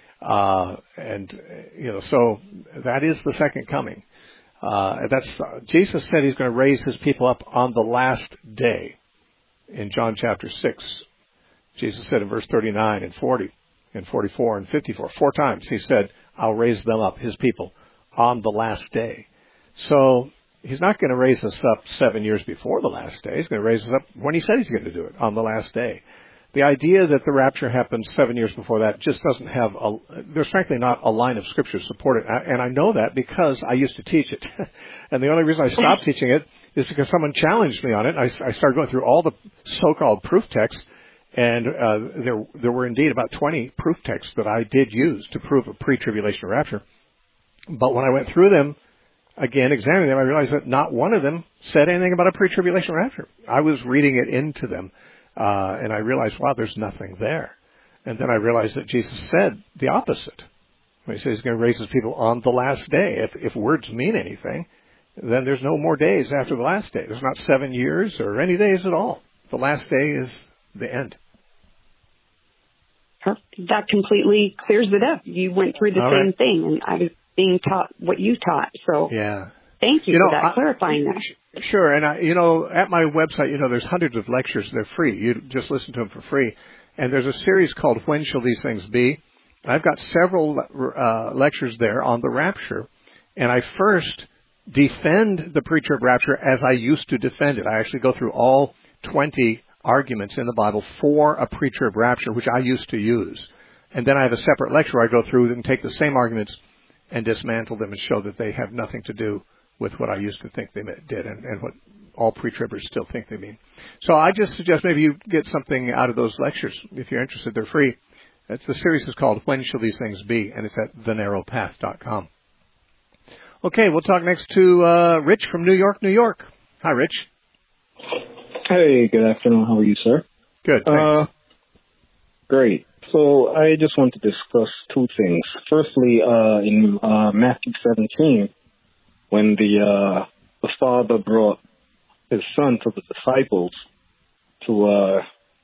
Uh, and, you know, so that is the second coming. Uh, that's, uh, Jesus said he's going to raise his people up on the last day in John chapter six. Jesus said in verse thirty-nine and forty and forty-four and fifty-four, four times he said, I'll raise them up, his people, on the last day. So he's not going to raise us up seven years before the last day. He's going to raise us up when he said he's going to do it, on the last day. The idea that the rapture happens seven years before that just doesn't have a, there's frankly not a line of scripture to support it. And I know that because I used to teach it. And the only reason I stopped teaching it is because someone challenged me on it. I, I started going through all the so-called proof texts, and uh, there there were indeed about twenty proof texts that I did use to prove a pre-tribulation rapture. But when I went through them, again, examining them, I realized that not one of them said anything about a pre-tribulation rapture. I was reading it into them. Uh, and I realized, wow, there's nothing there. And then I realized that Jesus said the opposite. When he says he's going to raise his people on the last day. If, if words mean anything, then there's no more days after the last day. There's not seven years or any days at all. The last day is the end. That completely clears it up. You went through the all same right. thing, and I was being taught what you taught. So yeah. Thank you, you know, for that, I, clarifying that. Sure, and I, you know, at my website, you know, there's hundreds of lectures. They're free. You just listen to them for free. And there's a series called When Shall These Things Be? I've got several uh, lectures there on the rapture. And I first defend the pre-trib rapture as I used to defend it. I actually go through all twenty arguments in the Bible for a pre-trib rapture, which I used to use. And then I have a separate lecture where I go through and take the same arguments and dismantle them and show that they have nothing to do with what I used to think they did and, and what all pre-tribbers still think they mean. So I just suggest maybe you get something out of those lectures. If you're interested, they're free. It's, the series is called When Shall These Things Be? And it's at the narrow path dot com. Okay, we'll talk next to uh, Rich from New York, New York. Hi, Rich. Hey, good afternoon. How are you, sir? Good, thanks. Uh, great. So I just want to discuss two things. Firstly, uh, in uh, Matthew seventeen, when the uh, the father brought his son to the disciples to uh,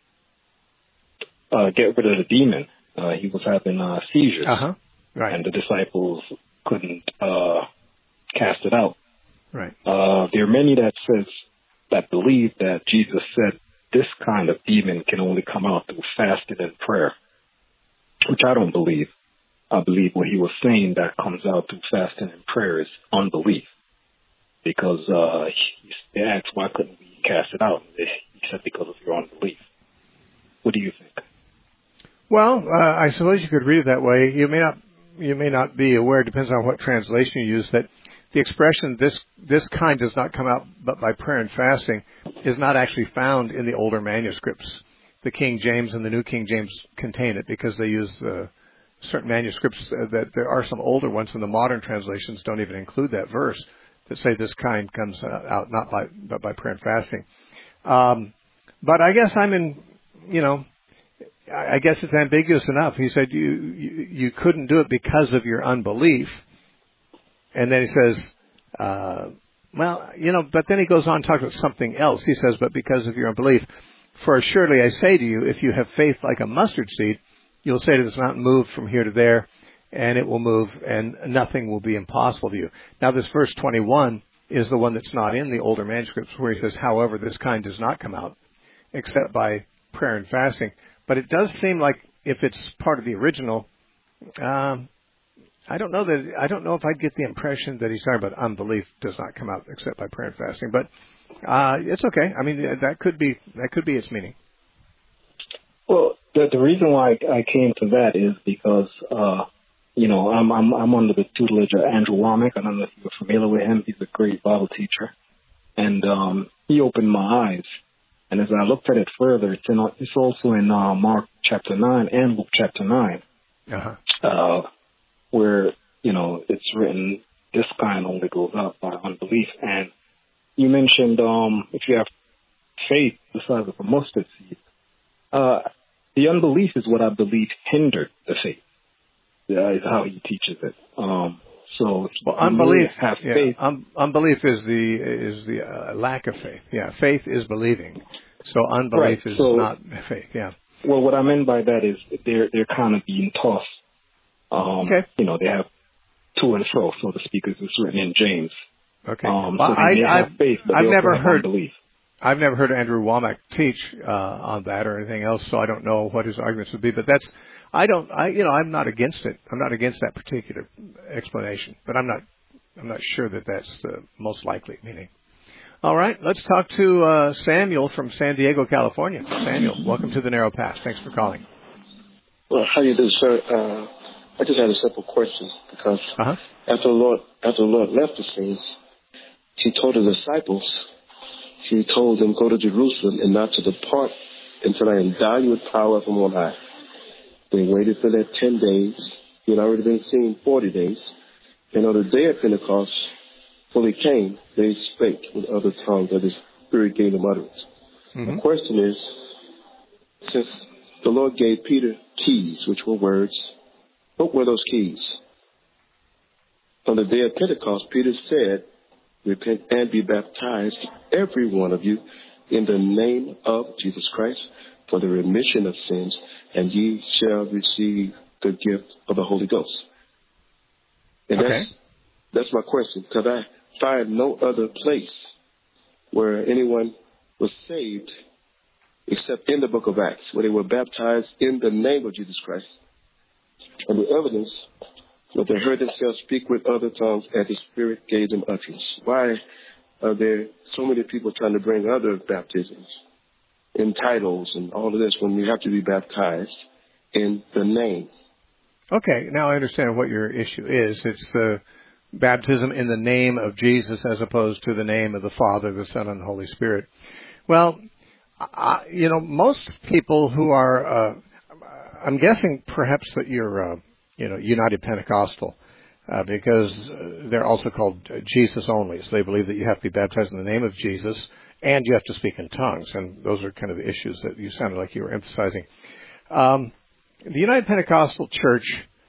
uh, get rid of the demon, uh, he was having uh, seizures, uh-huh. Right. And the disciples couldn't uh, cast it out. Right. Uh, there are many that says that believe that Jesus said this kind of demon can only come out through fasting and prayer, which I don't believe. I believe what he was saying that comes out through fasting and prayer is unbelief. Because uh, he, they asked, why couldn't we cast it out? He said, because of your unbelief. What do you think? Well, uh, I suppose you could read it that way. You may not, you may not be aware, it depends on what translation you use, that the expression "this this kind does not come out but by prayer and fasting" is not actually found in the older manuscripts. The King James and the New King James contain it because they use uh, certain manuscripts uh, that there are some older ones, and the modern translations don't even include that verse that say this kind comes out not by but by prayer and fasting. Um, but I guess I'm in, you know, I guess it's ambiguous enough. He said you, you you couldn't do it because of your unbelief, and then he says, uh, well, you know, but then he goes on and talks about something else. He says, but because of your unbelief. For assuredly I say to you, if you have faith like a mustard seed, you'll say to this mountain, move from here to there, and it will move, and nothing will be impossible to you. Now, this verse twenty-one is the one that's not in the older manuscripts, where he says, however, this kind does not come out, except by prayer and fasting. But it does seem like if it's part of the original, um, I don't know that I don't know if I'd get the impression that he's talking about unbelief does not come out except by prayer and fasting. But uh, it's okay. I mean, that could be that could be its meaning. Well, the, the reason why I came to that is because uh, you know I'm, I'm I'm under the tutelage of Andrew Womack. I don't know if you're familiar with him. He's a great Bible teacher, and um, he opened my eyes. And as I looked at it further, it's, in, it's also in uh, Mark chapter nine and Luke chapter nine, uh-huh. uh, where, you know, it's written, this kind only goes out by unbelief. And you mentioned um, if you have faith the size of a mustard seed, uh, the unbelief is what I believe hindered the faith. That is how he teaches it. Um, so well, unbelief, have yeah, faith. Um, unbelief is the is the uh, lack of faith. Yeah, faith is believing. So unbelief right. is so, not faith. Yeah. Well, what I meant by that is they're they're kind of being tossed. Um, okay. You know, they have to and fro, so to speak, as it's written in James. Okay. Um, well, so I, they I've, have faith, but I've they never have heard. unbelief. I've never heard Andrew Womack teach uh, on that or anything else, so I don't know what his arguments would be. But that's, I don't, I you know, I'm not against it. I'm not against that particular explanation, but I'm not, I'm not sure that that's the most likely meaning. All right, let's talk to uh, Samuel from San Diego, California. Samuel, welcome to the Narrow Path. Thanks for calling. Well, how you doing, sir? Uh, I just had a simple question because uh-huh. after the Lord, after the Lord left the scene, He told the disciples. He told them, go to Jerusalem and not to depart until I endow you with power from on high. They waited for that ten days. He had already been seen forty days. And on the day of Pentecost, when he came, they spake with other tongues that the Spirit gave them utterance. Mm-hmm. The question is, since the Lord gave Peter keys, which were words, what were those keys? On the day of Pentecost, Peter said, repent and be baptized, every one of you, in the name of Jesus Christ, for the remission of sins, and ye shall receive the gift of the Holy Ghost. And okay. that's, that's my question, because I find no other place where anyone was saved except in the book of Acts, where they were baptized in the name of Jesus Christ. And the evidence that they heard themselves speak with other tongues and the Spirit gave them utterance. Why are there so many people trying to bring other baptisms in titles and all of this when we have to be baptized in the name? Okay, now I understand what your issue is. It's the baptism in the name of Jesus as opposed to the name of the Father, the Son, and the Holy Spirit. Well, I, you know, most people who are, uh, I'm guessing perhaps that you're, uh, you know, United Pentecostal, uh, because uh, they're also called uh, Jesus only. So they believe that you have to be baptized in the name of Jesus and you have to speak in tongues. And those are kind of the issues that you sounded like you were emphasizing. Um, the United Pentecostal Church,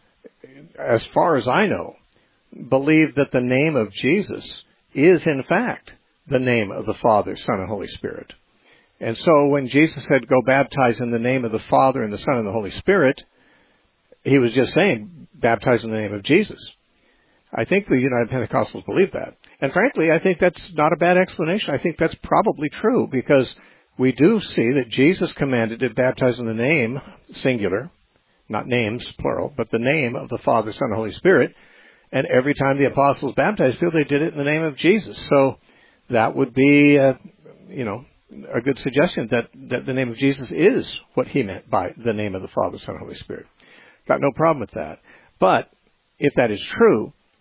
as far as I know, believe that the name of Jesus is, in fact, the name of the Father, Son, and Holy Spirit. And so when Jesus said, go baptize in the name of the Father and the Son and the Holy Spirit, he was just saying, baptize in the name of Jesus. I think the United Pentecostals believe that. And frankly, I think that's not a bad explanation. I think that's probably true because we do see that Jesus commanded to baptize in the name, singular, not names, plural, but the name of the Father, Son, and Holy Spirit. And every time the apostles baptized people, they did it in the name of Jesus. So that would be, uh, you know, a good suggestion that, that the name of Jesus is what he meant by the name of the Father, Son, and Holy Spirit. Got no problem with that. But if that is true,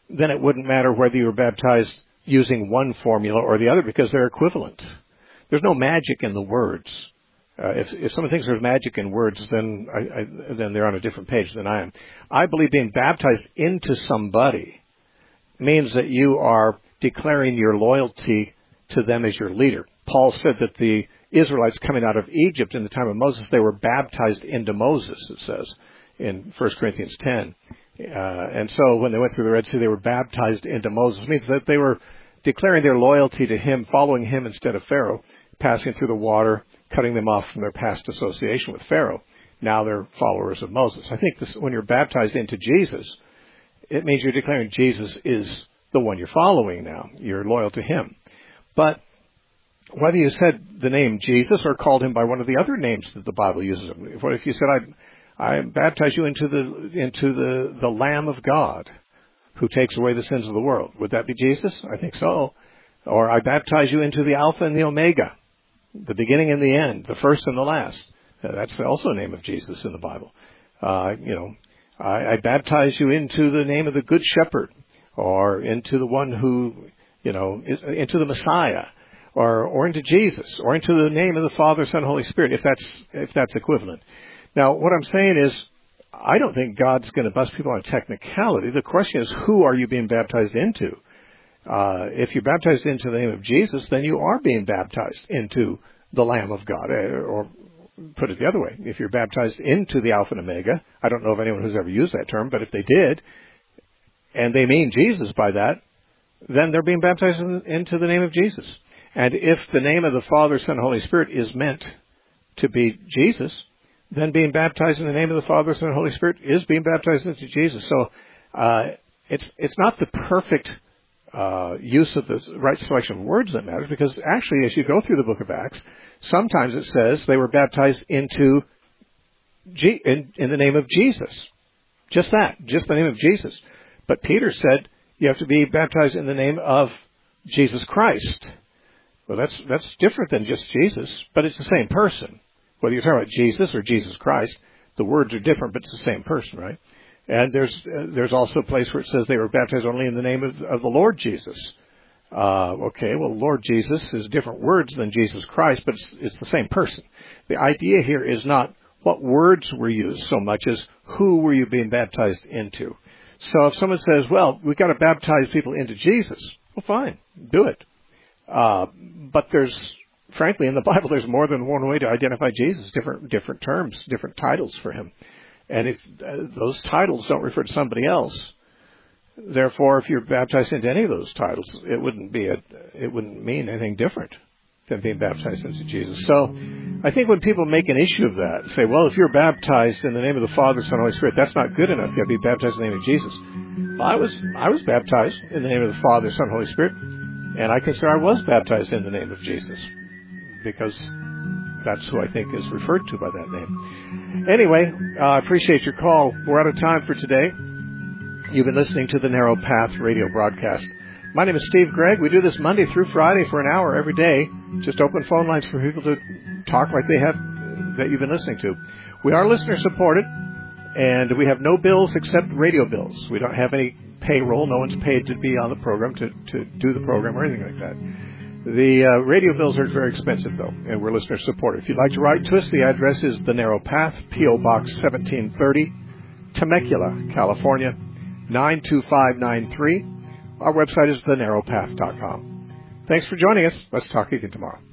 then it wouldn't matter whether you were baptized using one formula or the other because they're equivalent. There's no magic in the words. Uh, if, if someone thinks there's magic in words, then I, I, then they're on a different page than I am. I believe being baptized into somebody means that you are declaring your loyalty to them as your leader. Paul said that the Israelites coming out of Egypt in the time of Moses, they were baptized into Moses, it says in First Corinthians ten. Uh, and so when they went through the Red Sea, they were baptized into Moses. It means that they were declaring their loyalty to him, following him instead of Pharaoh, passing through the water, cutting them off from their past association with Pharaoh. Now they're followers of Moses. I think this, when you're baptized into Jesus, it means you're declaring Jesus is the one you're following now. You're loyal to him. But whether you said the name Jesus or called him by one of the other names that the Bible uses, what if you said, I, I baptize you into the into the, the Lamb of God who takes away the sins of the world? Would that be Jesus? I think so. Or I baptize you into the Alpha and the Omega, the beginning and the end, the first and the last. That's also a name of Jesus in the Bible. Uh, you know, I, I baptize you into the name of the Good Shepherd, or into the one who, you know, into the Messiah, or or into Jesus, or into the name of the Father, Son, Holy Spirit, if that's if that's equivalent. Now, what I'm saying is, I don't think God's going to bust people on technicality. The question is, who are you being baptized into? Uh, if you're baptized into the name of Jesus, then you are being baptized into the Lamb of God. Or put it the other way, if you're baptized into the Alpha and Omega, I don't know of anyone who's ever used that term, but if they did, and they mean Jesus by that, then they're being baptized in, into the name of Jesus. And if the name of the Father, Son, Holy Spirit is meant to be Jesus, then being baptized in the name of the Father, Son, and Holy Spirit is being baptized into Jesus. So uh, it's it's not the perfect uh, use of the right selection of words that matters, because actually, as you go through the book of Acts, sometimes it says they were baptized into G- in, in the name of Jesus. Just that, just the name of Jesus. But Peter said you have to be baptized in the name of Jesus Christ. Well, that's that's different than just Jesus, but it's the same person. Whether you're talking about Jesus or Jesus Christ, the words are different, but it's the same person, right? And there's uh, there's also a place where it says they were baptized only in the name of, of the Lord Jesus. Uh, okay, well, Lord Jesus is different words than Jesus Christ, but it's, it's the same person. The idea here is not what words were used so much as who were you being baptized into. So if someone says, well, we've got to baptize people into Jesus, well, fine, do it. Uh, but there's, frankly, in the Bible, there's more than one way to identify Jesus, different different terms, different titles for him. And if uh, those titles don't refer to somebody else, therefore, if you're baptized into any of those titles, it wouldn't be a, it wouldn't mean anything different than being baptized into Jesus. So I think when people make an issue of that, say, well, if you're baptized in the name of the Father, Son, and Holy Spirit, that's not good enough. You have to be baptized in the name of Jesus. Well, I was I was baptized in the name of the Father, Son, and Holy Spirit, and I consider I was baptized in the name of Jesus, because that's who I think is referred to by that name. Anyway, I uh, appreciate your call. We're out of time for today. You've been listening to the Narrow Path radio broadcast. My name is Steve Gregg. We do this Monday through Friday for an hour every day. Just open phone lines for people to talk like they have, that you've been listening to. We are listener supported, and we have no bills except radio bills. We don't have any payroll. No one's paid to be on the program, to, to do the program or anything like that. The uh, radio bills are very expensive, though, and we're listener supported. If you'd like to write to us, the address is The Narrow Path, P O. Box seventeen thirty, Temecula, California, nine two five nine three. Our website is the narrow path dot com. Thanks for joining us. Let's talk again tomorrow.